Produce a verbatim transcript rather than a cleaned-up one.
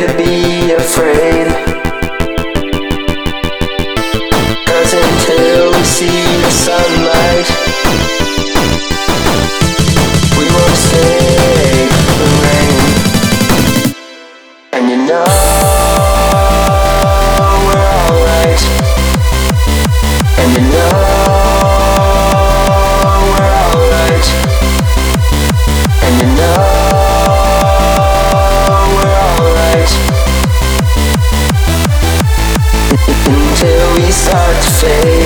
to be afraid, 'cause until we see the sunlight, we won't escape the rain. And you know we're alright, and you know we're alright, and you know we're alright, until we start to fade.